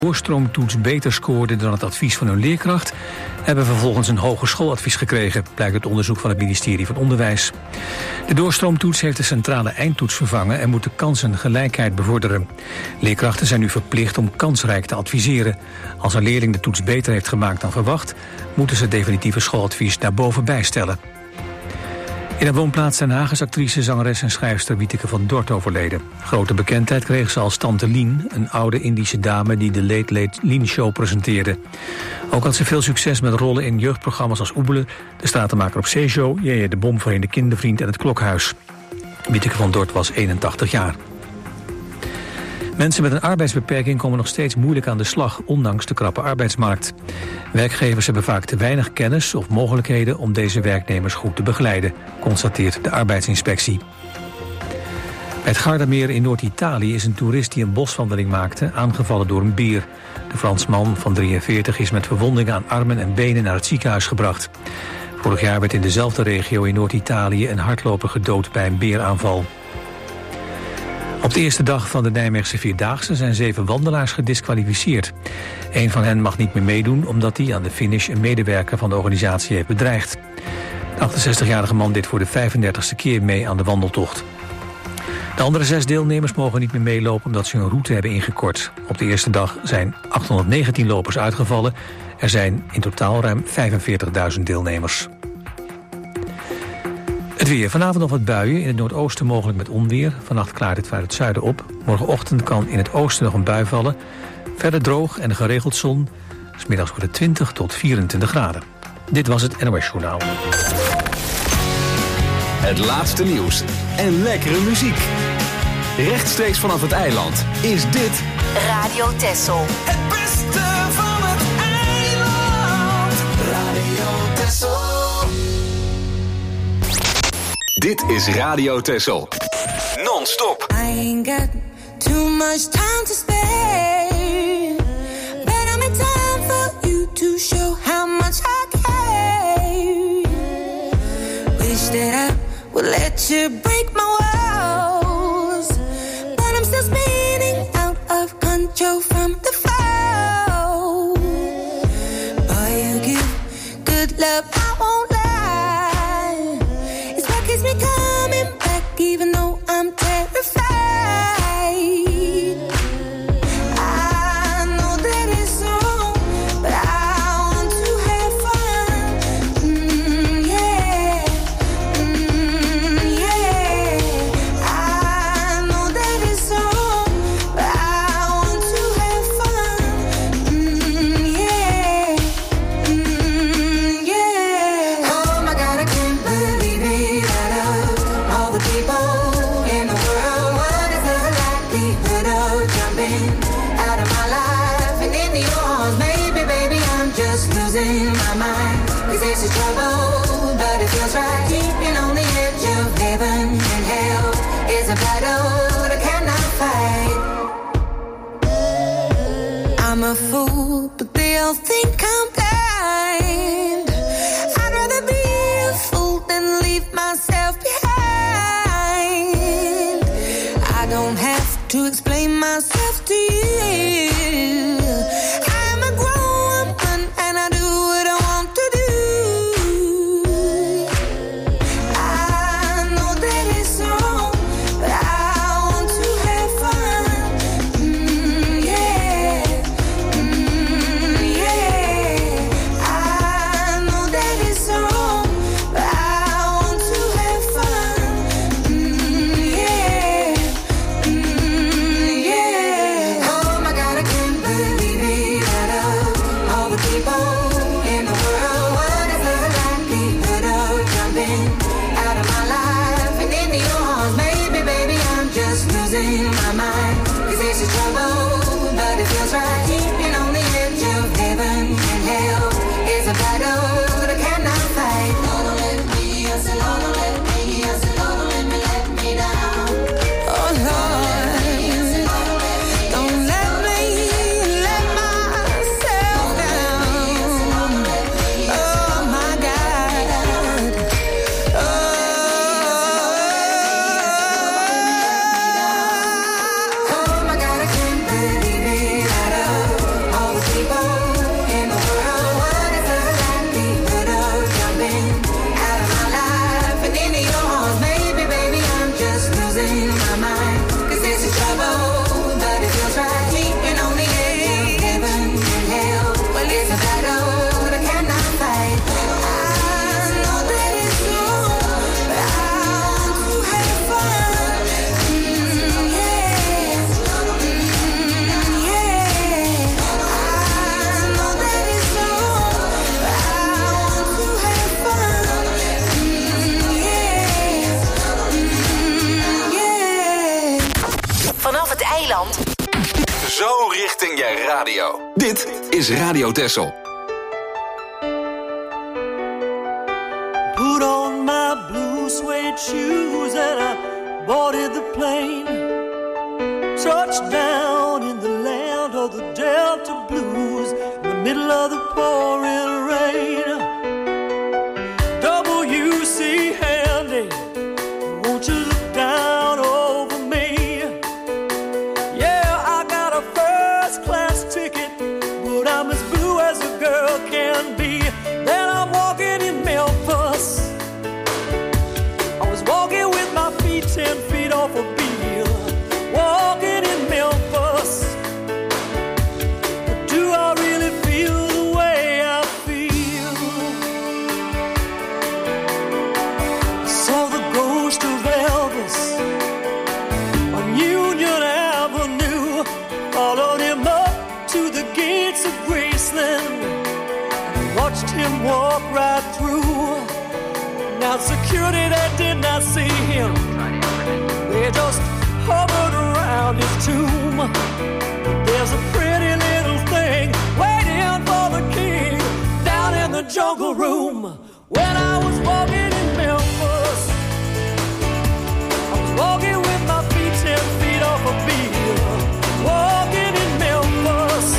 doorstroomtoets beter scoorden dan het advies van hun leerkracht, hebben vervolgens een hogeschooladvies gekregen, blijkt uit onderzoek van het ministerie van Onderwijs. De doorstroomtoets heeft de centrale eindtoets vervangen en moet de kansengelijkheid bevorderen. Leerkrachten zijn nu verplicht om kansrijk te adviseren. Als een leerling de toets beter heeft gemaakt dan verwacht, moeten ze het definitieve schooladvies daarboven bijstellen. In de woonplaats Den Haag is actrice, zangeres en schrijfster Wieteke van Dort overleden. Grote bekendheid kreeg ze als Tante Lien, een oude Indische dame die de Late Late Lien Show presenteerde. Ook had ze veel succes met rollen in jeugdprogramma's als Oebelen, De Stratenmaker op Zeeshow, Jeje de Bom voor de Kindervriend en Het Klokhuis. Wieteke van Dort was 81 jaar. Mensen met een arbeidsbeperking komen nog steeds moeilijk aan de slag, ondanks de krappe arbeidsmarkt. Werkgevers hebben vaak te weinig kennis of mogelijkheden om deze werknemers goed te begeleiden, constateert de arbeidsinspectie. Bij het Gardameer in Noord-Italië is een toerist die een boswandeling maakte aangevallen door een beer. De Fransman van 43 is met verwondingen aan armen en benen naar het ziekenhuis gebracht. Vorig jaar werd in dezelfde regio in Noord-Italië een hardloper gedood bij een beeraanval. Op de eerste dag van de Nijmeegse Vierdaagse zijn 7 wandelaars gediskwalificeerd. Een van hen mag niet meer meedoen omdat hij aan de finish een medewerker van de organisatie heeft bedreigd. De 68-jarige man deed voor de 35e keer mee aan de wandeltocht. De andere 6 deelnemers mogen niet meer meelopen omdat ze hun route hebben ingekort. Op de eerste dag zijn 819 lopers uitgevallen. Er zijn in totaal ruim 45.000 deelnemers. Het weer. Vanavond nog wat buien. In het noordoosten mogelijk met onweer. Vannacht klaart het vanuit het zuiden op. Morgenochtend kan in het oosten nog een bui vallen. Verder droog en geregeld zon. 's Middags wordt het 20 tot 24 graden. Dit was het NOS Journaal. Het laatste nieuws en lekkere muziek. Rechtstreeks vanaf het eiland is dit Radio Texel. Het beste van het eiland. Radio Texel. Dit is Radio Texel. Non-stop. I ain't got too much time to spare, but I'm in time for you to show how much I care. Wish that I would let you break my walls, but I'm still spinning out of control from the fall. Boy, you give good love, I won't lie. It's what keeps me coming back, even though I'm terrified. I know that it's wrong, but I want to have fun. Yeah, yeah. I know that it's wrong, but I want to have fun. Yeah, yeah. Oh my God, I can't believe it. Out of all the people in the world, what is the likelihood of jumping out of my life and into yours? Maybe, baby, I'm just losing my mind. 'Cause this is trouble, but it feels right. Keeping on the edge of heaven and hell is a battle that I cannot fight. I'm a fool, but they all think I'm blind. I'd rather be a fool than leave myself behind. I don't have to explain myself to you. I'm a grown woman and I do what I want to do. I know that it's wrong, but I want to have fun. Yeah, yeah. I know that it's wrong, but I want to have fun. Yeah, je radio. Dit is Radio Texel. Put on my blue suede shoes and I boarded the plane. Touchdown in the land of the Delta Blues, in the middle of the pouring rain. W.C. Handy, won't you look down over me? Yeah, I got a first class ticket, but I'm as blue as a girl can be. Then I'm walking in Memphis. I was walking with my feet 10 feet off a beam. Walking in Memphis. But do I really feel the way I feel? Saw the ghost of Elvis on Union Avenue. Followed him up to the gates of Graceland and watched him walk right through. Now security, they did not see him. They just hovered around his tomb. There's a pretty little thing waiting for the king down in the jungle room. When I was walking in Memphis, I was walking with my feet 10 feet off a beam. Walking in Memphis.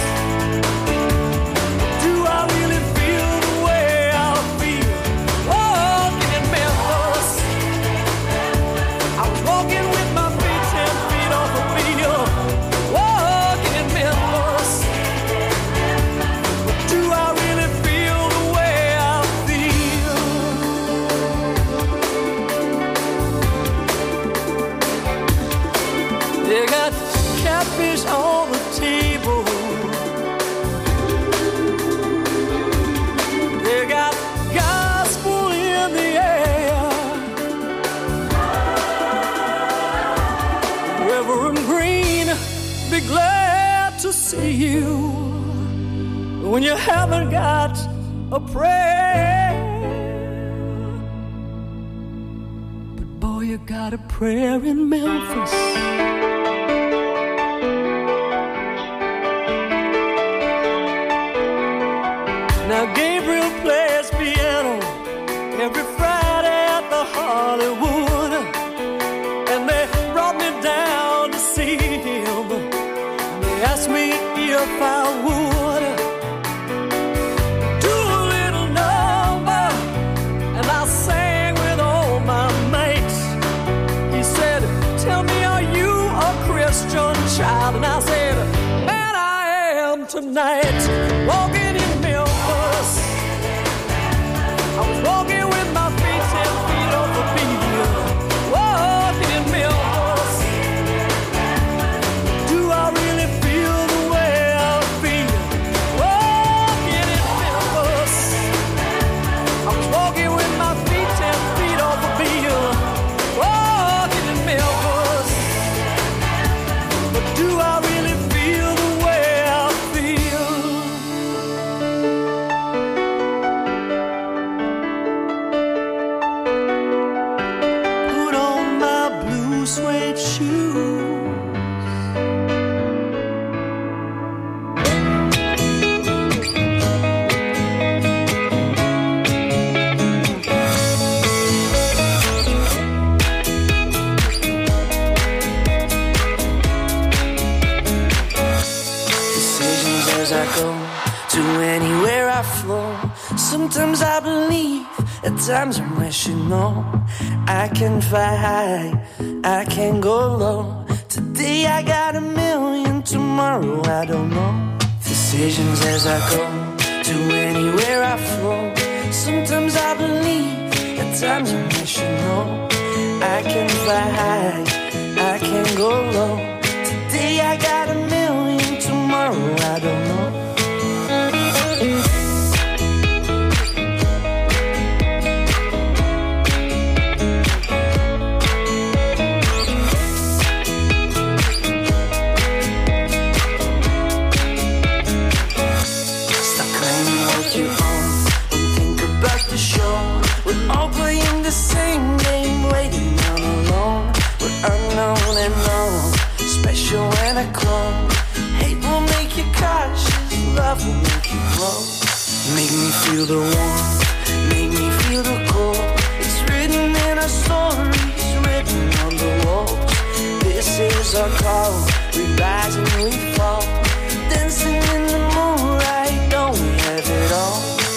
Do I really feel the way I feel? Walking in Memphis. I was walking with my feet 10 feet off a wheel. Walking in Memphis. Do I really feel the way I feel? They got catfish on the table. They got gospel in the air. Reverend Green, be glad to see you when you haven't got a prayer. But boy, you got a prayer in Memphis. Now Gabriel plays piano every Friday at the Hollywood, and they brought me down to see him. They asked me if I would do a little number, and I sang with all my mates. He said, "Tell me, are you a Christian child?" And I said, "Man, I am tonight." Walking in Memphis, I was walking with my feet 10 feet off the beam. Walking in Memphis. Do I really feel the way I feel? Walking in Memphis. I was walking with my feet 10 feet off the beam. Walking in Memphis. But do I really feel the way I feel? Put on my blue suede shoes. Decisions as I go to anywhere I flow. Sometimes I believe, at times I'm wishing no. I can fly high, I can go low. Today I got a million, tomorrow I don't know. Decisions as I go to anywhere I flow. Sometimes I believe, at times I'm wishing no. I can fly high, I can go low. Today I got a million, tomorrow I don't know. Stop claiming what you own and think about the show. We're all playing the same game, waiting down alone. We're unknown and known, special and a clone. Hate will make you love will make you grow. Make me feel the warmth, make me feel the cold. It's written in our stories, written on the walls. This is our call, we rise and we fall. Dancing in the moonlight, don't we have it all?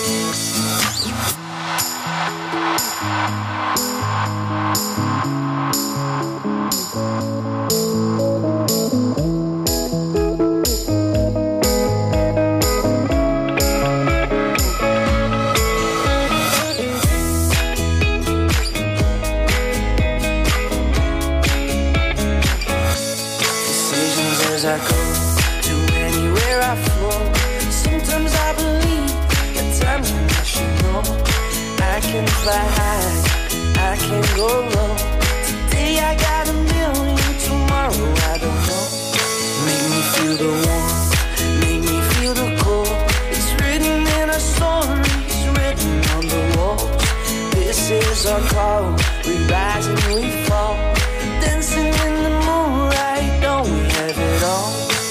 I go to anywhere I flow. Sometimes I believe, at times I should know. I can fly high, I can go low. Today I got a million, tomorrow I don't know. Make me feel the warmth, make me feel the cold. It's written in our stories, written on the walls. This is our call, we rise and we fall. Dancing in the moonlight, don't we have it all?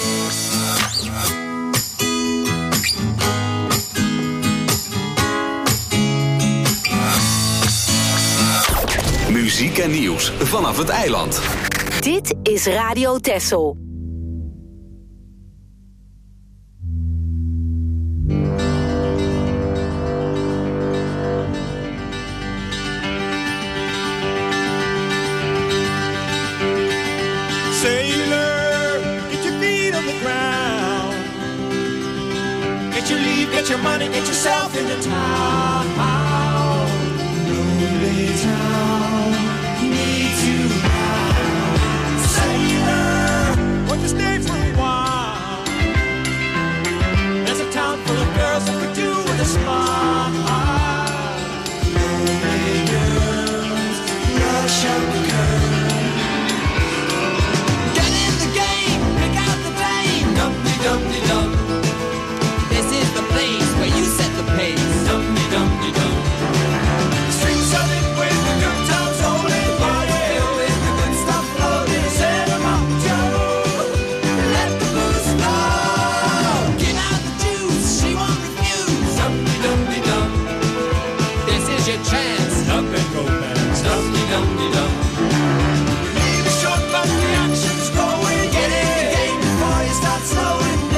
Muziek en nieuws vanaf het eiland. Dit is Radio Texel. Get your money, get yourself into town. Lonely town, need you now. Sailor, won't you stay for a while? There's a town full of girls that could do with a smile. Lonely girls, rush up the curve. Get in the game, pick out the dame. Dum-de-dum-de-dum. This is the place where you set the pace. Dum-de-dum-de-dum. Streets are lit with the good times rolling. Body filled with the good stuff floating. Set 'em up, Joe. Let the booze flow. Give out the juice, she won't refuse. Dum-de-dum-de-dum. This is your chance. Stop and romance. Dum-de-dum-de-dum. Leave it short, but the action's growing. Get in the game before you start slowing down.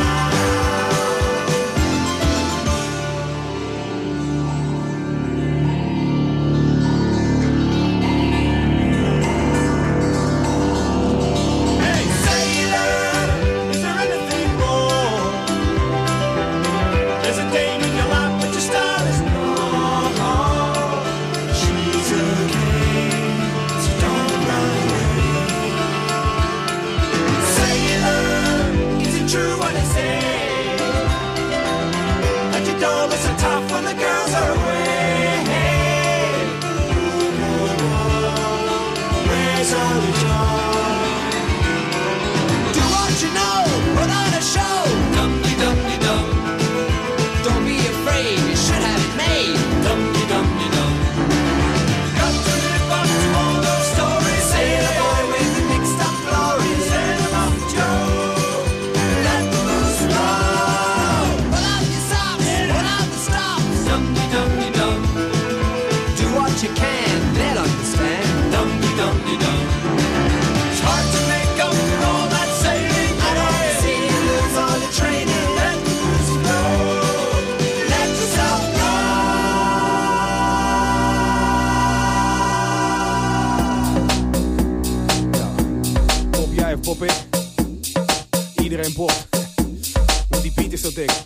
Iedereen pop, want die beat is zo dik.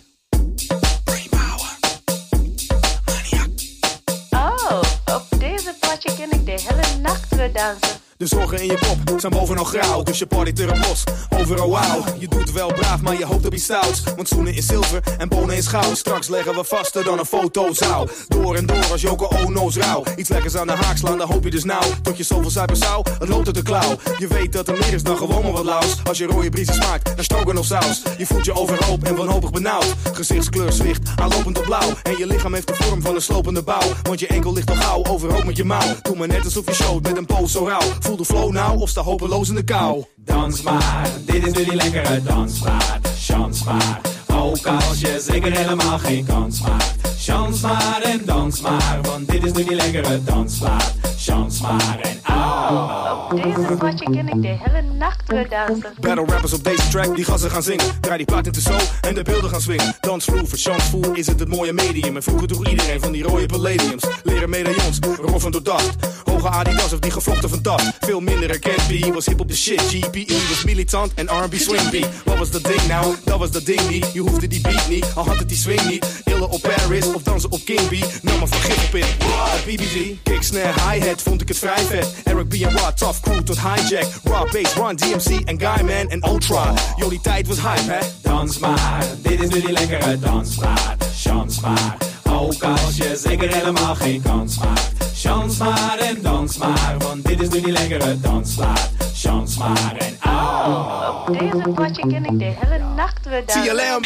Oh, op deze plaatje ken ik de hele nacht weer dansen. De zorgen in je kop zijn bovenal grauw, dus je partyt er op los. Overal wauw, je doet wel braaf, maar je hoopt op iets stouts. Want schoenen is zilver en bonen is goud. Straks leggen we vaster dan een fotozaal. Door en door als Joko Ono's rauw. Iets lekkers aan de haak slaan, dan hoop je dus nou. Tot je zoveel zuipen zou, het loopt uit de klauw. Je weet dat er meer is dan gewoon maar wat laus. Als je rode briezen smaakt, dan stroken of saus. Je voelt je overhoop en wanhopig benauwd. Gezichtskleur zwicht, aanlopend op blauw. En je lichaam heeft de vorm van een slopende bouw. Want je enkel ligt al gauw, overhoop met je mouw. Doe maar net alsof je showt met een pose zo rauw. Voel de flow nou of sta hopeloos in de kou. Dans maar, dit is nu die lekkere dansmaat. Chans maar, Ook als je zeker helemaal geen kans maakt. Chance maar en dans maar, want dit is nu die lekkere dansplaat. Chance maar en Op deze potje ken ik de hele nacht weer dansen. Battle rappers op deze track, die gassen gaan zingen. Draai die plaat in de zo en de beelden gaan swingen. Dansvloer, voor chancevoer is het mooie medium. En vroeger droeg iedereen van die rode palladiums. Leren medaillons, roffen door dacht. Hoge Adidas of die gevlochten van das. Veel minder herkend, B was hip op de shit. GPE was militant en R&B swing beat. Wat was dat ding nou? Dat was dat ding niet. Je hoefde die beat niet, al had het die swing niet. Illen op Paris of dansen op King B. Nam maar van gif op in. BBG, kick, snare, hi-hat, vond ik het vrij vet. Eric B en Rod, tough crew tot hijack. Raw bass, Run, DMC en Guyman en Ultra. Yo, die tijd was hype, hè? dans maar, dit is nu die lekkere dansplaat. Chance maar, ook als je zeker helemaal geen kans maakt. Chance maar en dans maar, want dit is nu die lekkere dansplaat. Chance maar en Op deze potje ken ik de hele nacht weer dansen. TLM.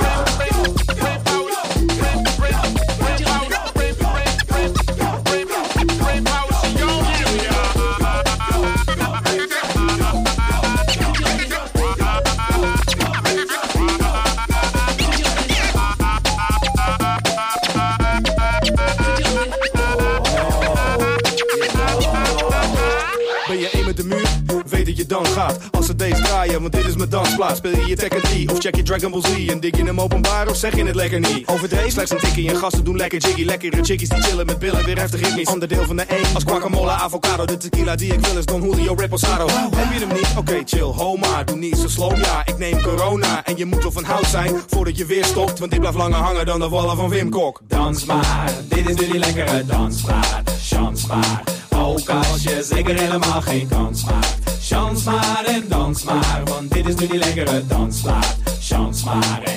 Ben je één met de muur? Weet dat je dan gaat. Als ze deze draaien, want dit is mijn dansplaats. Speel je Tekken 3 of check je Dragon Ball Z? En dik je hem openbaar of zeg je het lekker niet? Overdreven, slechts een tikkie en gasten doen lekker jiggy. Lekkere chickies die chillen met billen, weer heftig ritmisch. Ander deel van de één, als guacamole, avocado. De tequila die ik wil is Don Julio Reposado. Heb je hem niet? Oké, chill, ho maar. Doe niet zo slow, ja, ik neem corona. En je moet wel van hout zijn, voordat je weer stopt. Want dit blijft langer hangen dan de wallen van Wim Kok. dans maar, dit is nu die lekkere dansplaat. Chance maar, ook als je zeker helemaal geen kans maakt. Chance maar en dans maar, want dit is nu die lekkere dansplaat. Chance maar en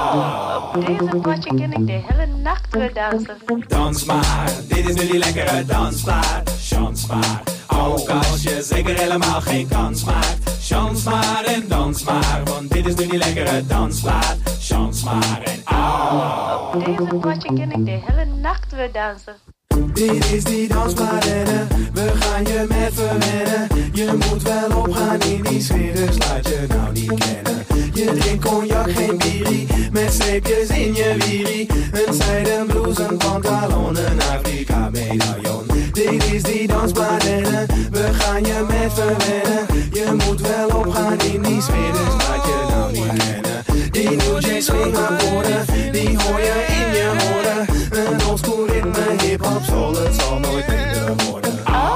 Op deze potje ken ik de hele nacht weer dansen. dans maar, dit is nu die lekkere dansplaat. Chance maar, ook als je zeker helemaal geen kans maakt. Chance maar en dans maar, want dit is nu die lekkere dansplaat. Chance maar en Op deze potje ken ik de hele nacht weer dansen. Dit is die dansplaat, we gaan je met verwennen. Je moet wel opgaan in die sfeer, dus laat je nou niet kennen. Je drinkt cognac, geen bierie, met streepjes in je wierie. Een zijden blouse, een pantalon, een Afrika medaillon. Dit is die dansplaat, we gaan je met verwennen. Je moet wel opgaan in die sfeer, dus laat je nou niet kennen. Die New J swing akkoorden, die hoor je in je woorden. Een oldschool ritme, hip-hop, soul, het zal nooit minder worden.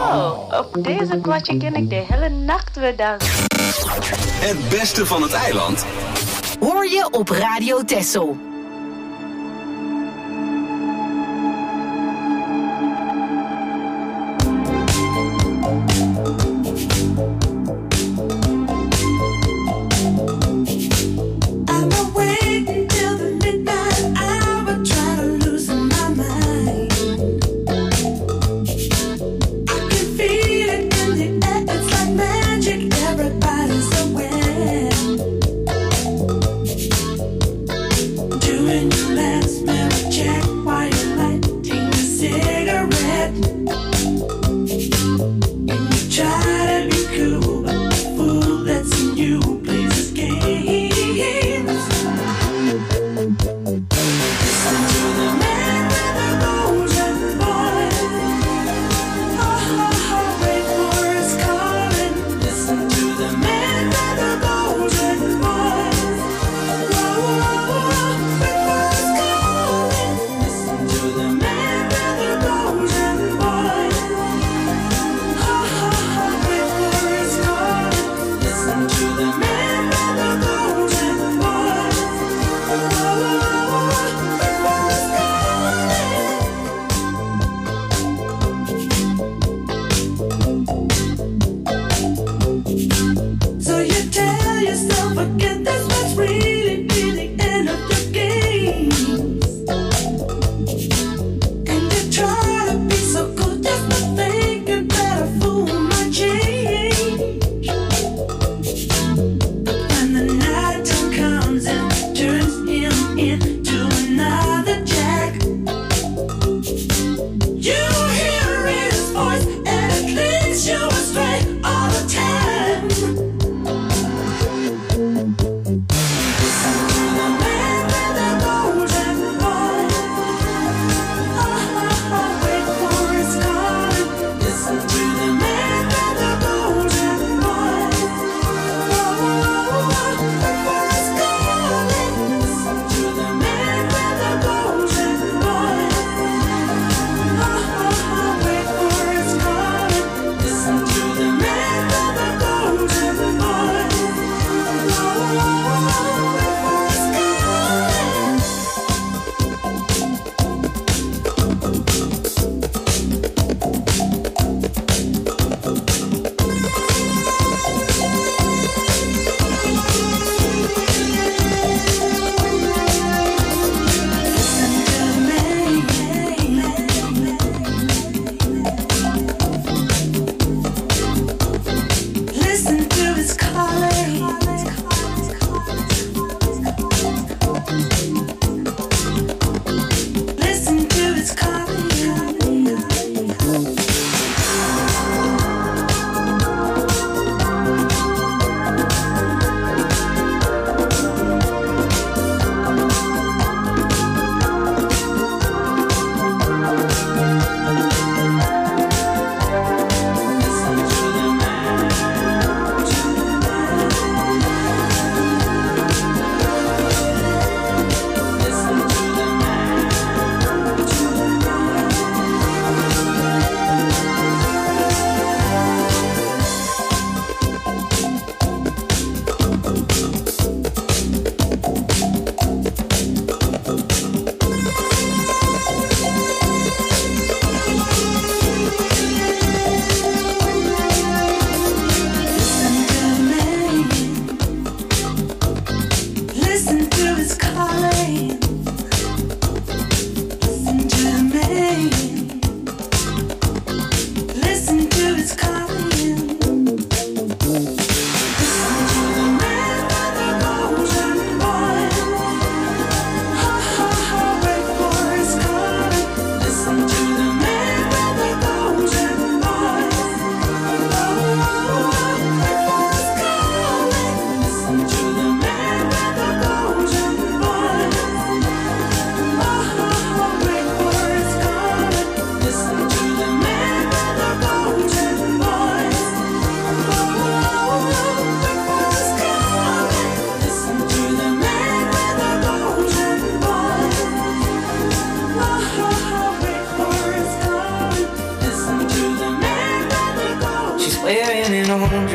Op deze potje ken ik de hele nacht weer dansen. Het beste van het eiland Hoor je op Radio Texel.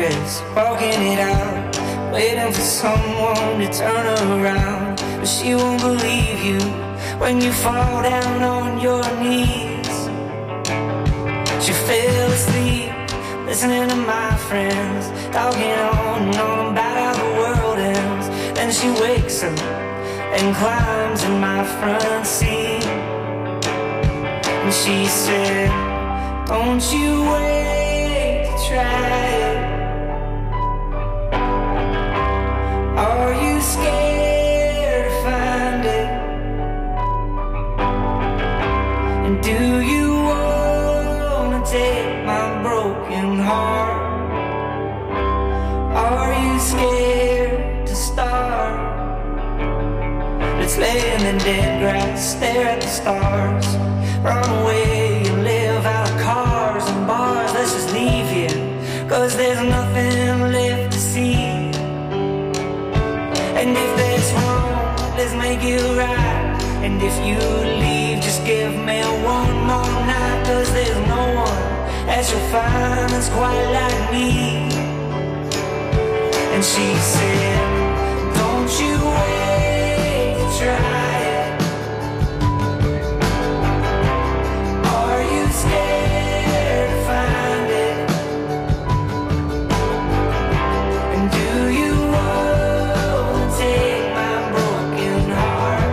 waitress, walking it out, waiting for someone to turn her around. But she won't believe you when you fall down on your knees. She fell asleep, listening to my friends, talking on and on about how the world ends. Then she wakes up and climbs in my front seat. And she said, don't you wait to try it. Are you scared to find it? And do you wanna take my broken heart? Are you scared to start? Let's lay in the dead grass, stare at the stars, run away and live out of cars and bars. Let's just leave here, 'cause there's nothing left to see. And if there's wrong, let's make it right. And if you leave, just give me one more night. 'Cause there's no one that you'll find that's quite like me. And she said, don't you wait to try it. Are you scared to find it? And do you wanna take my broken heart?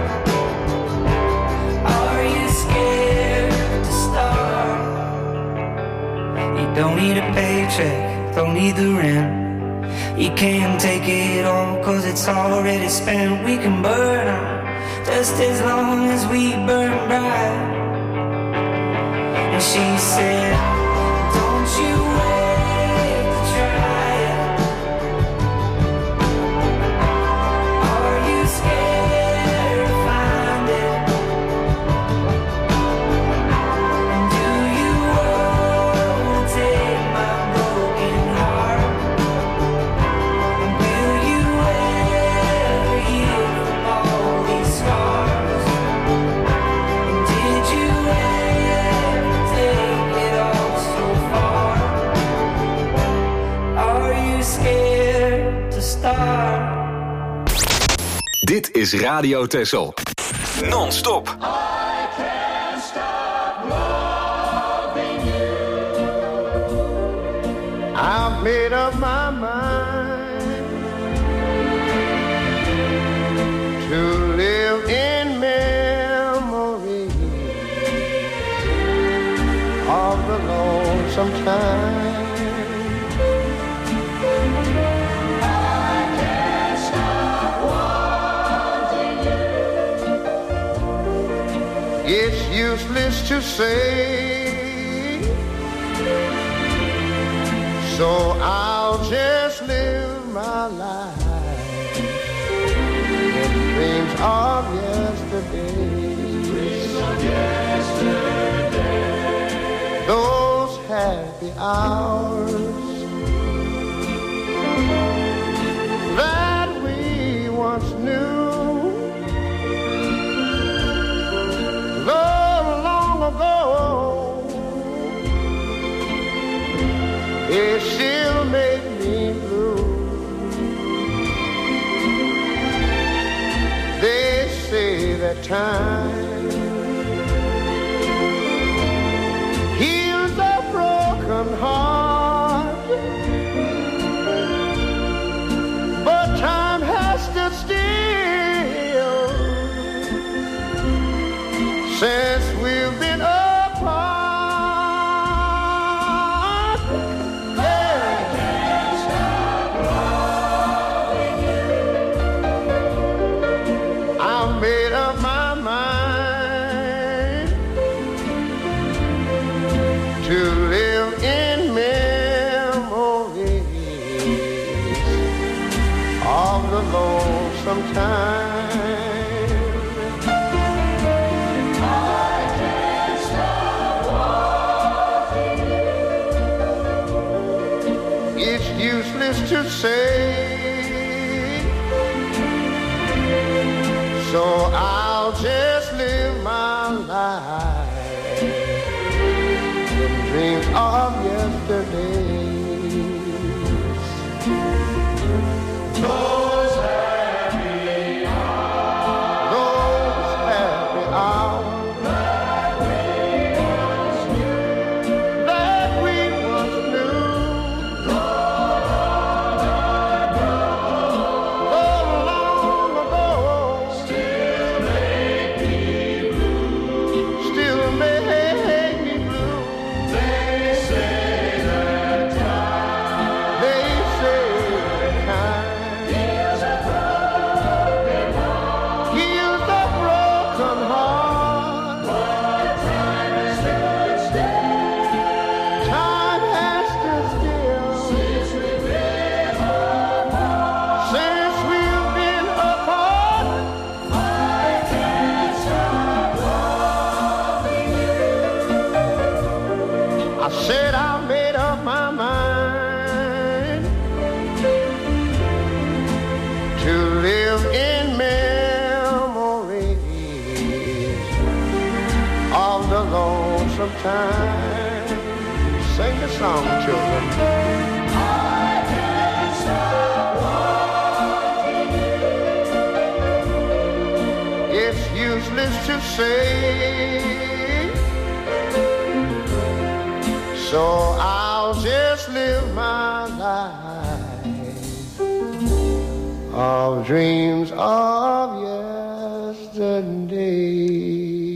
Are you scared to start? You don't need a paycheck, don't need the rent. You can't take it all 'cause it's already spent. We can burn out just as long as we burn bright. And she said, don't you wait to try it. Are you scared to find it? And do you wanna take my broken heart? And will you ever heal from all these scars? And did you ever take it all so far? Are you scared to start? Dit is Radio Texel. Non-stop. I've made up my mind to live in memory of the lonesome time. I can't stop wanting you. It's useless to say, so I'll just live my life in dreams of yesterday. Dreams of yesterday. Those happy hours that we once knew. Though long ago, it still make me blue. They say that time heals a broken heart, but time has stood still since we've been apart. Made up my mind to live in memories of the lonesome time. I can't stop wanting you. It's useless to say, so I'll just live my life in dreams of yesterday. sometime. Sing the song, children. I can't stop wanting you. It's useless to say, so I'll just live my life of dreams of yesterday.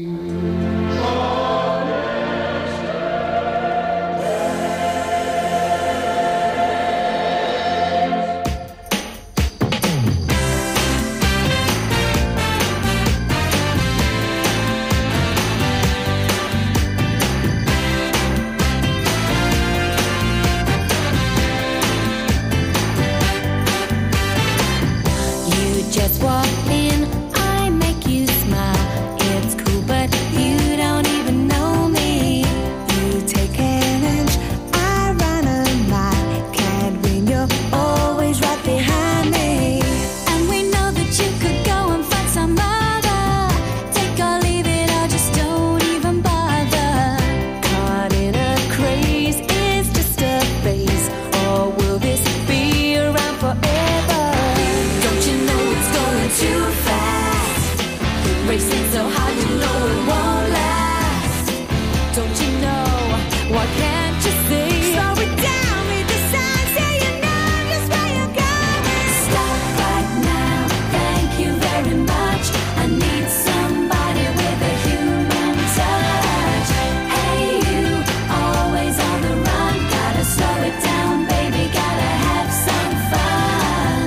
Just walk in, I make you smile. It's cool, but you don't even know me. You take an inch, I run a mile. Can't win, you're always right behind me. And we know that you could go and find some other. Take or leave it, or just don't even bother. Caught in a craze, is just a phase. Or will this be around forever? Don't you know it's going too fast? Racing so hard, you know it won't last. Don't you know? Why can't you see? Slow it down, read the signs, so you know just where you're going. Stop right now, thank you very much. I need somebody with a human touch. Hey you, always on the run. Gotta slow it down, baby, gotta have some fun.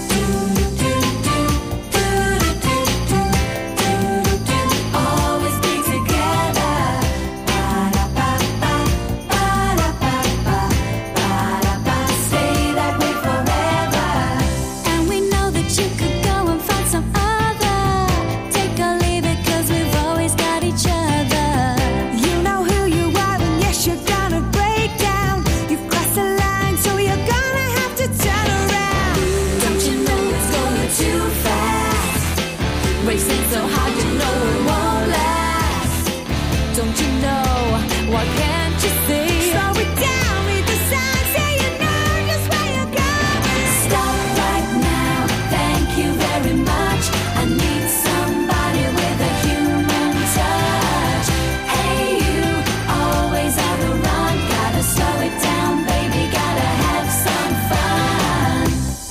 Always be together. Stay that way forever. And we know that you could go and find some other. Take or leave it, 'cause we've always got each other. You know who you are, and yes, you're gonna break down. You've crossed the line, so you're gonna have to turn around. Don't you know it's going too fast? Racing so hard, you know it won't last. Don't you know? Why can't you see? Slow it down, read the signs, so you know just where you're going. Stop right now, thank you very much. I need somebody with a human touch. Hey you, always on the run. Gotta slow it down, baby, gotta have some fun.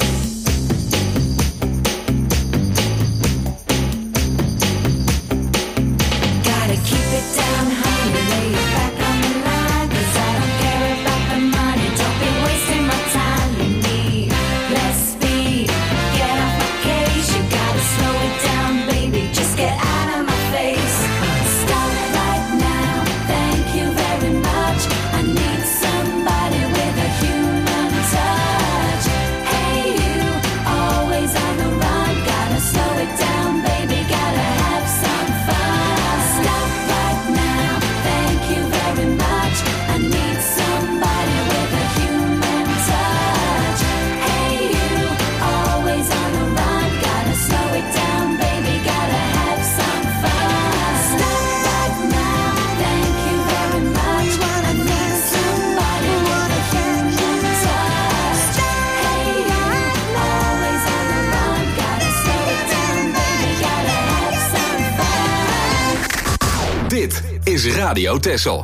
Gotta keep it down, honey, lay it back on the line. 'Cause I don't care about the money, don't be wasting my time. You need less speed, get off my case. You gotta slow it down, baby, just get out of my face. Stop right now, thank you very much. I need somebody with a human touch. Hey you, always on the run. Gotta slow it down, baby, gotta have some fun. Stop right now, thank you very much. I need somebody with a human touch. Hey you, always on the run. Gotta slow it down, baby, gotta have some fun. Stop right now, thank you very much. I need somebody with a human touch. Hey you, always on the run. Gotta slow it down, baby, gotta have some fun. Dit is Radio Texel.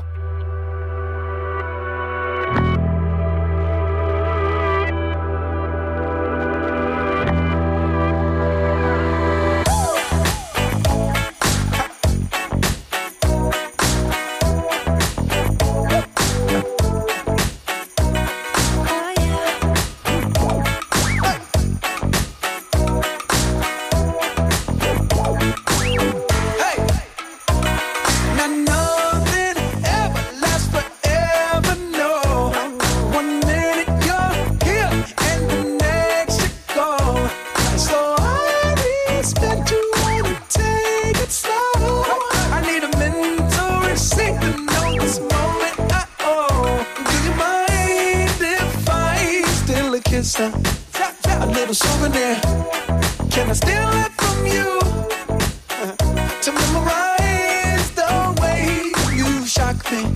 Now nothing ever lasts forever, no. 1 minute you're here and the next you go. So I expect you wanna take it slow. I need a mentor and sing to know this moment. Do you mind if I steal a kiss? A little souvenir. Can I steal it from you? To memorize the way you shock me.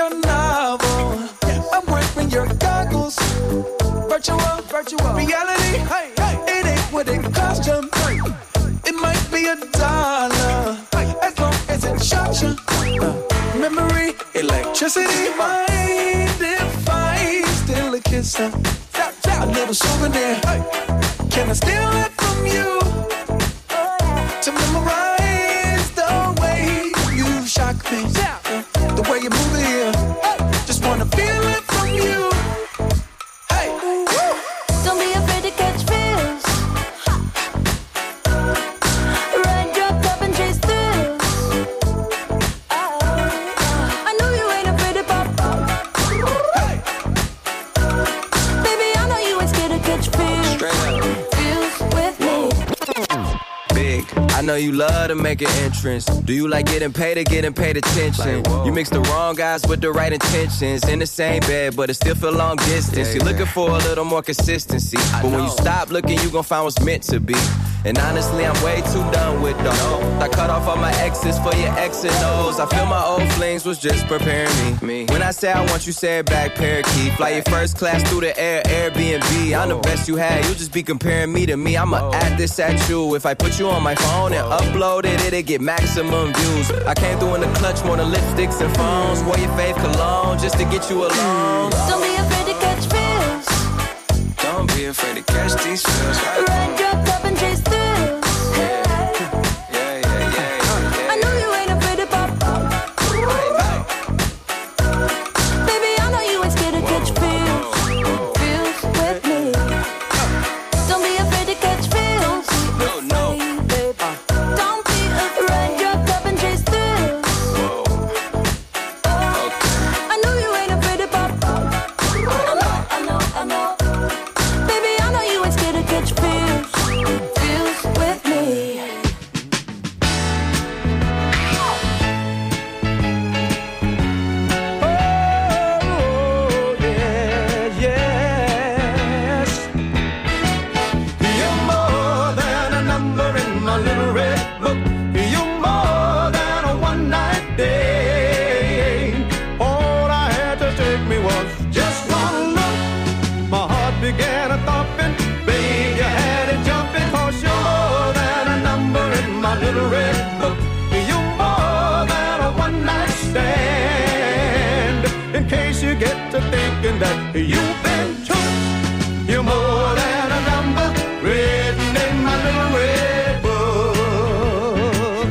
your novel. I'm wearing your goggles. Virtual reality. It ain't what it cost you. It might be $1 as long as it shocks you. Memory, electricity, mind if I steal a kiss? A little souvenir. Can I steal it from you? To memorize the way you shock me, the way you move it here. Just wanna feel it from you. Hey, Don't be afraid to catch feels. Ride your cup and chase thrills. I know you ain't afraid to pop. Baby, I know you ain't scared to catch feels. Feels with me. Big, I know you love to make an entrance. Do you like getting paid or getting paid attention? You mix the wrong guys with the right intentions. In the same bed, but it still feel long distance. You're looking for a little more consistency. But when you stop looking, you gon' find what's meant to be. And honestly, I'm way too done with those. I cut off all my exes for your X and O's. I feel my old flings was just preparing me. When I say I want you, say it back, parakeet. Fly your first class through the air, Airbnb. I'm the best you had, you just be comparing me to me. I'ma add this at you. If I put you on my phone and upload it, it'll get maximum views. I came through in the clutch more than lipsticks and phones. Wore your fave cologne just to get you alone. Don't be afraid to catch feels. Don't be afraid to catch these feels. Ride your cup and chase thrills. I know you ain't afraid to pop. Baby, I know you ain't scared to catch feels. Feels with me. Don't be afraid to catch feels. No. Don't be afraid. Ride your cup and chase thrills. I know you ain't afraid to pop. I know. Baby, I know you ain't scared to catch feels. Feels with me. yes. You're more than a number in my little red book. You're more than a one-night day. All I had to take me was just one look. My heart began a thumping. Babe, you had it jumping. 'Cause you're more than a number in my little red book. You're more than a one-night stand. In case you get to thinking that you've been took, you're more than a number written in my little red book.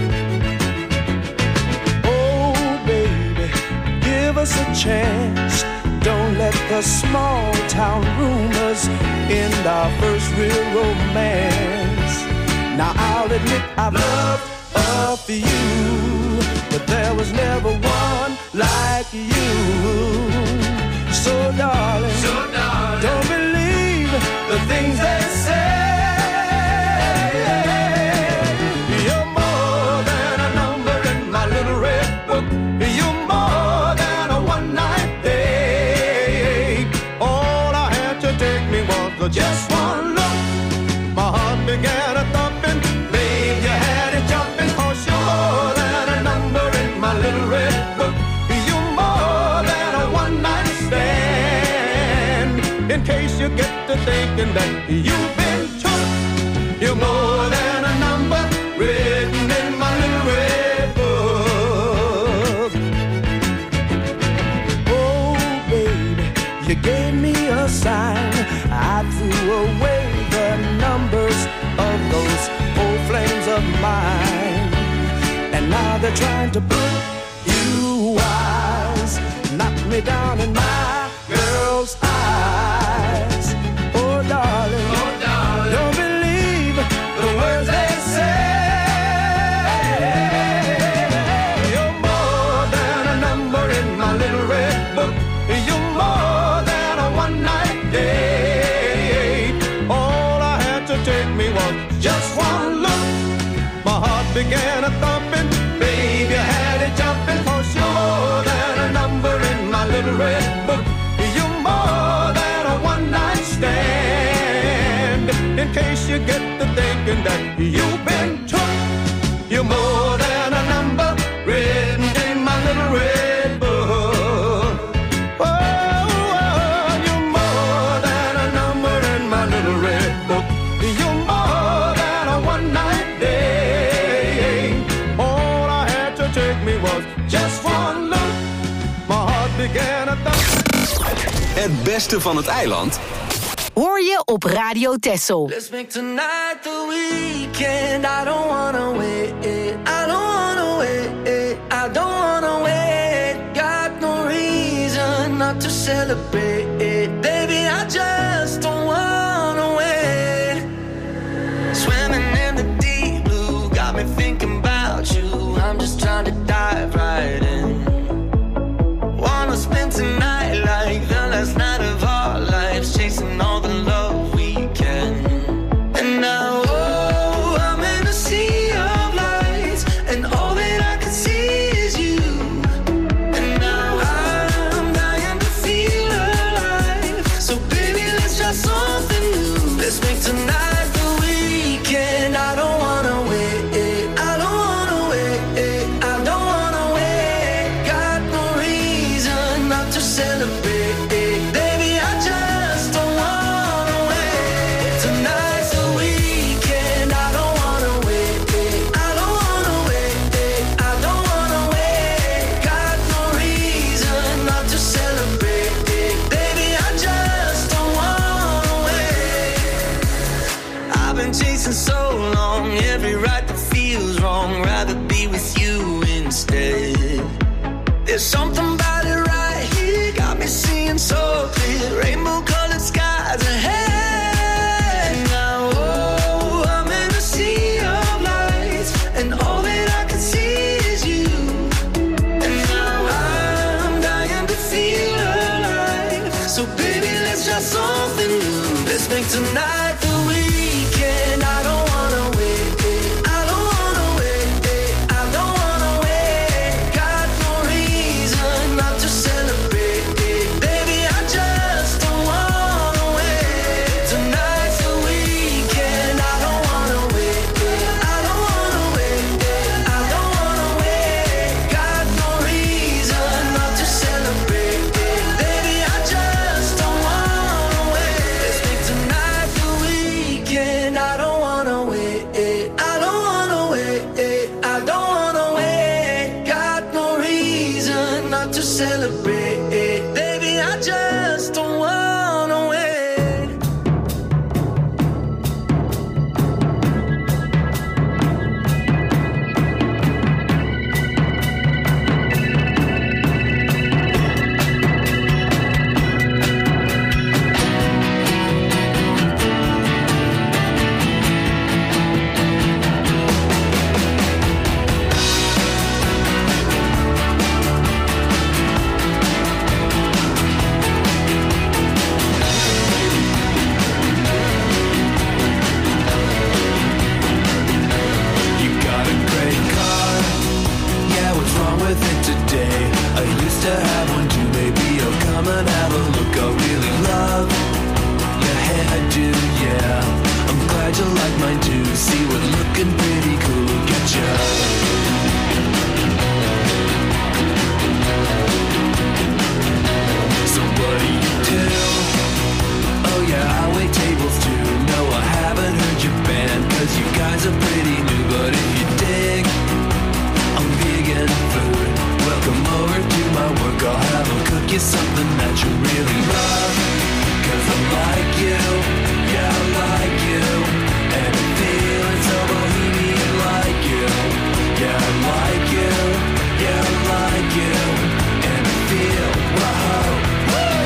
Oh, baby, give us a chance. Don't let the small town rumors end our first real romance. Now I'll admit I've loved a few, but there was never one like you. So darling, don't believe the things they say. You're more than a number in my little red book. You're more than a one-night day. All I had to take me was just one look. My heart began a thumping. Babe, you had it jumping. 'Cause you're more than a number in my little red book. You're more than a one-night stand. In case you get to thinking that you've been took, you're more than a number written in my little red book. Oh, baby, you gave me a sign. I threw away the numbers of those old flames of mine. And now they're trying to put you wise. Knock me down in my girl's eyes. Oh, darling, don't believe the words they say. You're more than a number in my little red book. You're more than a one-night day. All I had to take me was just one look. My heart began a thumping. Babe, you had it jumping. 'Cause you're more than a number in my little red book. You're more than a one-night stand. In case you get to thinking that you've been took, you're more than a number written in my little red book. 'cause just one look, my heart began a thump. Het beste van het eiland hoor je op Radio Texel. Let's make tonight the weekend. I don't wanna wait. I don't wanna wait. I don't wanna wait. Got no reason not to celebrate. Baby, I just don't wanna wait. Swimming in the deep blue got me thinking about you. I'm just trying to dive right in. Wanna spend tonight like the last night of our lives, chasing all the love we can. And now, oh, I'm in a sea of lights, and all that I can see is you. And now I'm dying to feel alive. So baby, let's try something new. Let's make tonight the weekend. I don't wanna wait. I don't wanna wait. I don't wanna wait. Got no reason not to celebrate. Baby, I just don't wanna wait. Tonight's the weekend. I don't wanna wait. I don't wanna wait. I don't wanna wait. Got no reason not to celebrate. Baby, I just don't wanna wait. I've been chasing so long, every right that feels wrong. Rather be with you instead. There's something about it right here, got me seeing so clear. Rainbow-colored skies ahead. Now, oh, I'm in a sea of lights, and all that I can see is you. And now I'm dying to feel alive. So baby, let's try something new. Let's make tonight the weekend. I don't wanna wait. I don't wanna wait. I don't wanna wait. Got no reason not to celebrate. Baby, I just don't wanna wait. Tonight's the weekend. I don't wanna wait. I don't wanna wait. I don't wanna wait. Got no reason not to celebrate. Baby, I just don't wanna wait. Let's make tonight the weekend. I don't wanna wait. I don't wanna wait. I don't wanna wait. Got no reason not to celebrate. Baby, I just don't wanna wait. You got a great car, yeah, what's wrong with it today? I used to have one too, maybe you'll come and have a look. I really love your hairdo, yeah. I'm glad you like mine too, see what looking pretty cool will get ya. So what do? Oh yeah, I wait tables too. No, I haven't heard your band, 'cause you guys are pretty new. But if you dig, I'm vegan food. Welcome over to my work, I'll have them cook you something that you really love. 'Cause I like you, yeah, I like you. And I'm feeling so bohemian like you. Yeah, I like you, yeah, I like you. And I feel, wow, woo!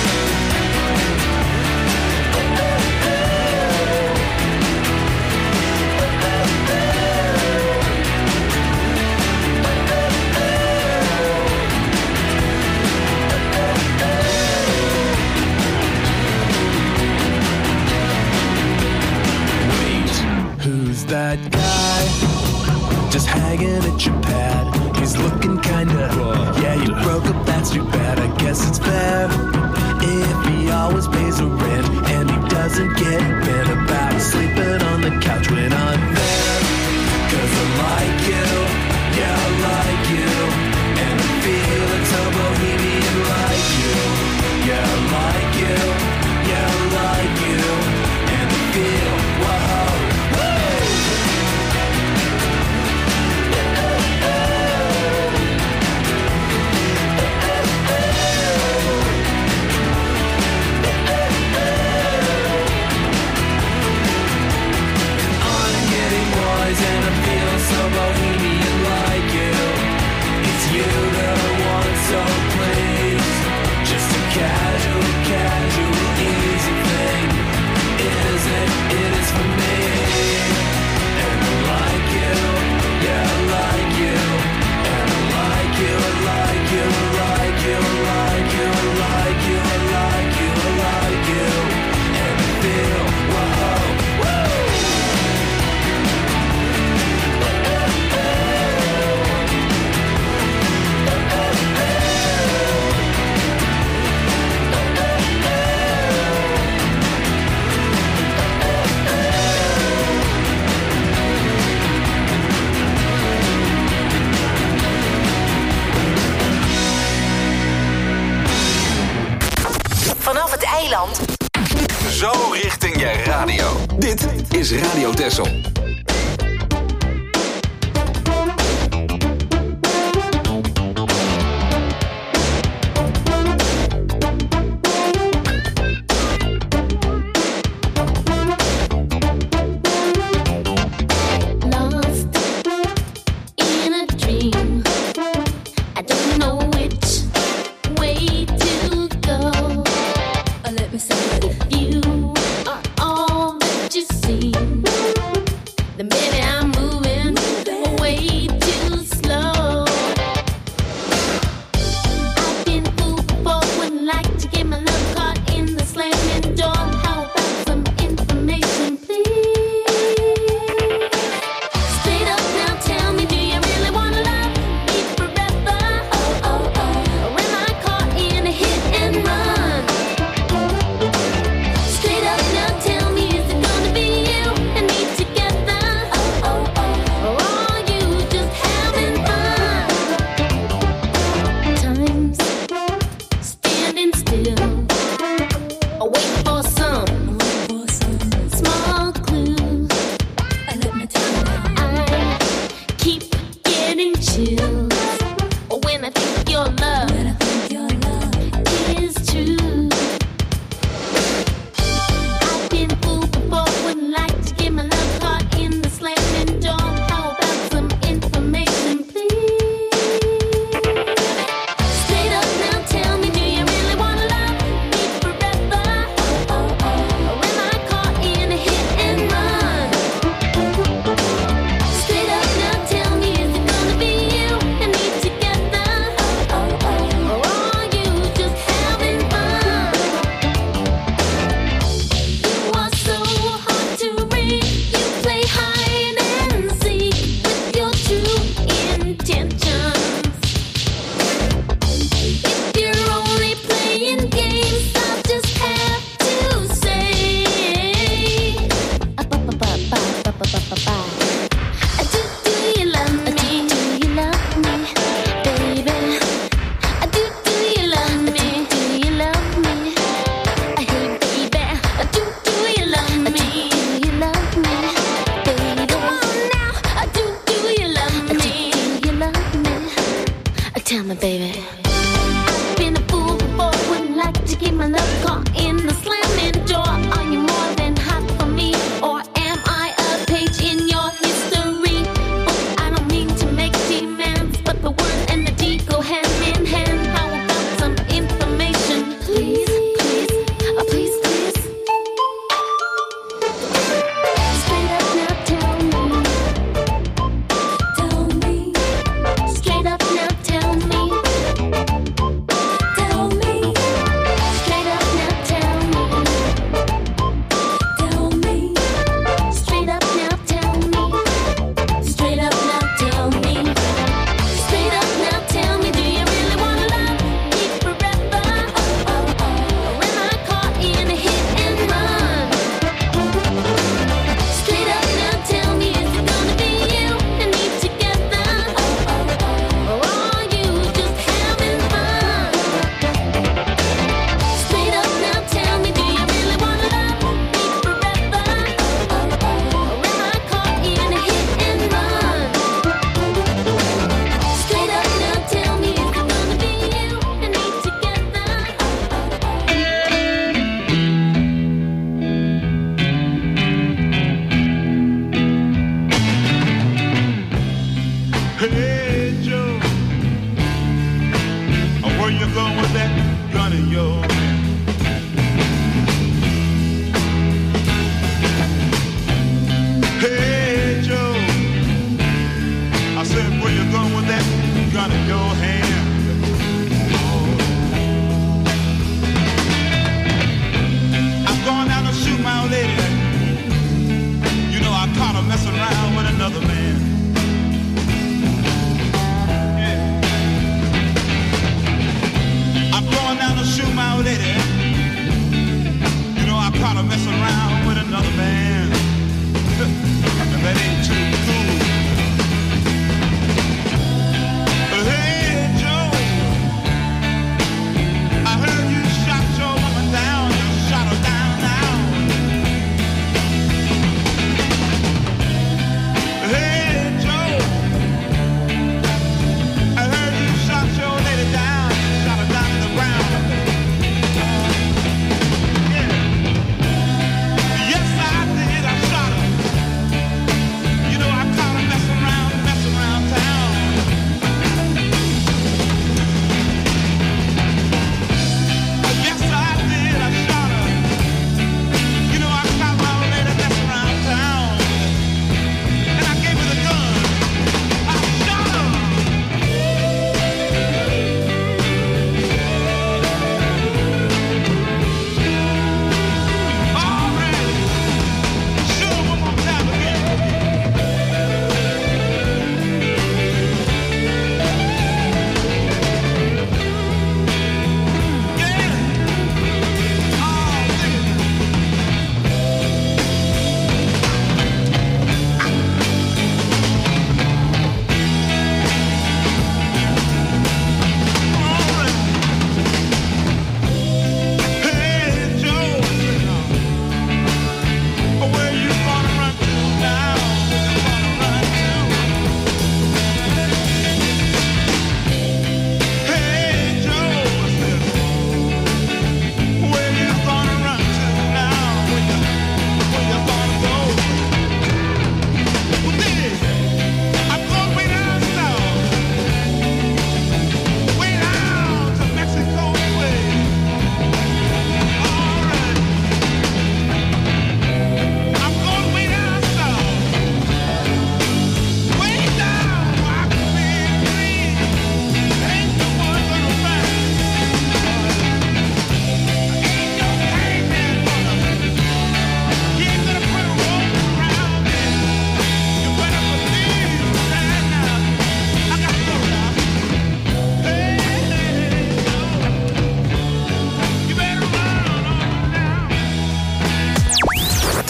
Who's that guy just hanging at your pad? He's looking kinda, yeah, you broke up, that's too bad. I guess it's fair if he always pays the rent and he doesn't get bent about sleeping on the couch when I'm there. 'Cause I like you, yeah, I like you. And I'm feeling so bohemian like you. Yeah, I like you, yeah, I like you. And I feel, wow, woo! Zeeland. Zo richting je radio. Dit is Radio Texel. You are all that you see.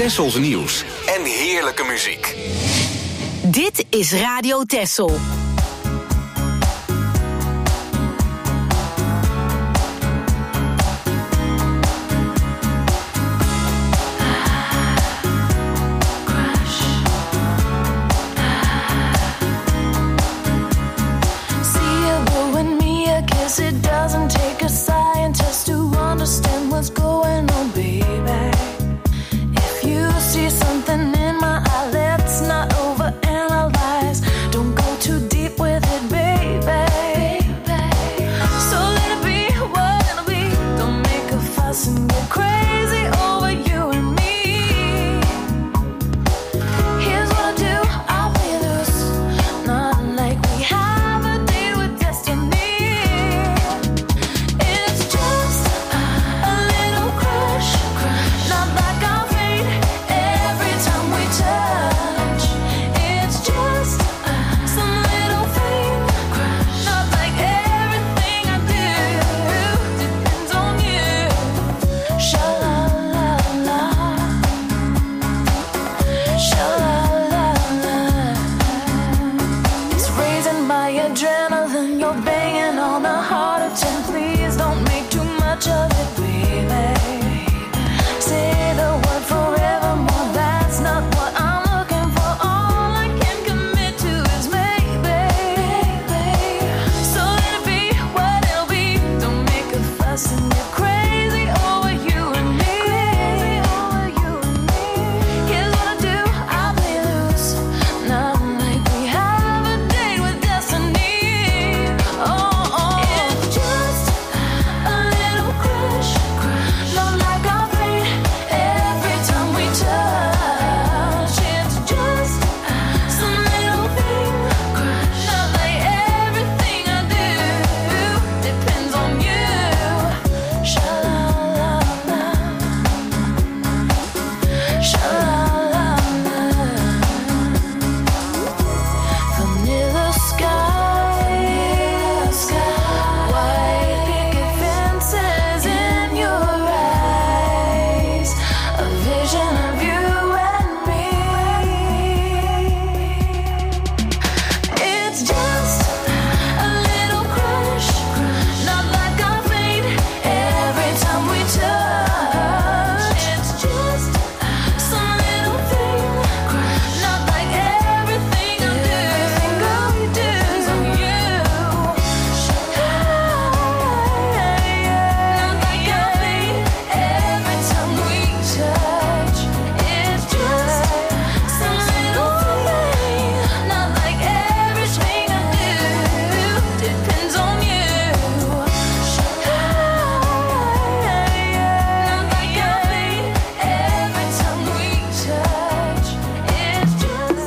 Tessels nieuws en heerlijke muziek. Dit is Radio Tessel. It doesn't take a scientist to understand what's going on, baby. If you see something in my eye, let's not overanalyze. Don't go too deep with it, baby. So let it be what it'll be. Don't make a fuss and get crazy over you and me. Here's what I do, I'll play loose. Not like we have a date with destiny. Adrenaline, you're banging on a heart of 10. Please don't make too much of it, baby. Say the word forevermore. That's not what I'm looking for. All I can commit to is maybe. So let it be what it'll be. Don't make a fuss and get crazy over you and me. Here's what I do, I'll play loose. Not like we have a date with destiny. It's just a little crush, not like our fate every time we touch. It's just some little thing, not like everything I do depends on you. Sha-la-la-la, sha-la-la-la. Vanilla skies, white picket fences in your eyes, a vision of you and me. It's just a little crush, not like our fate every time we touch. It's just some little thing, not like everything I do. Depends on you. Not like our fate every time we touch. It's just some little thing, not like everything I do. Depends on you. Not like our fate every time we touch. It's just.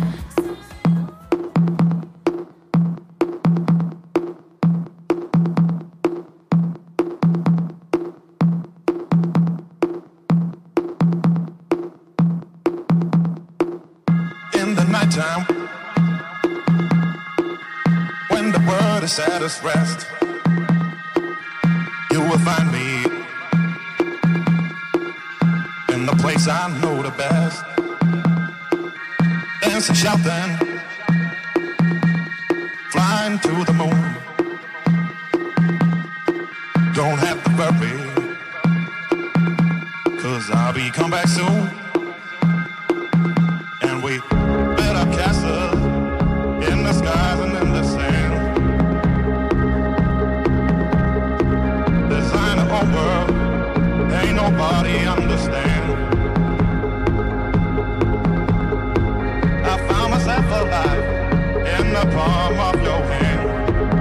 In the nighttime, when the world is at its rest, you will find me in the place I know the best. Dancing, shouting, flying to the moon. Don't have to worry, 'cause I'll be come back soon. And we built our castles in the skies and in the sand. Design our own world, ain't nobody understand. I found myself alive in the palm of your hand.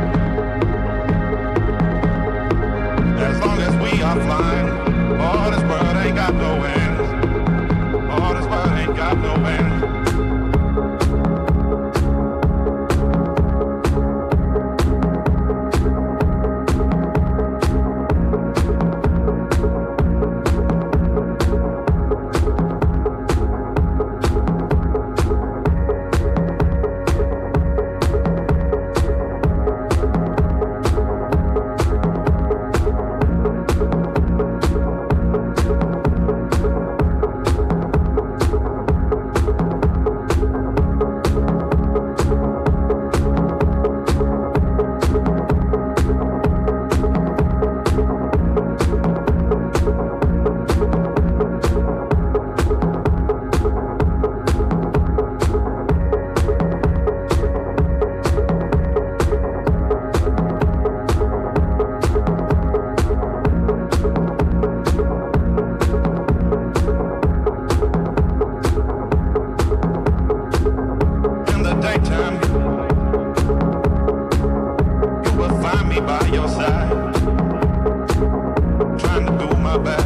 find me by your side, trying to do my best,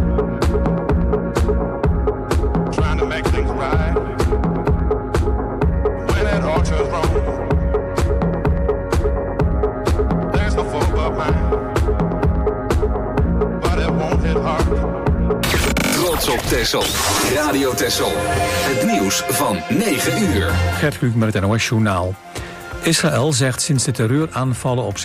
trying to make things right. When it all turns wrong, there's no fault but mine, but it won't hit hard. Trots op Texel. Radio Texel. Het nieuws van 9 uur. Gert Kluk met het NOS Journaal. Israël zegt sinds de terreuraanvallen op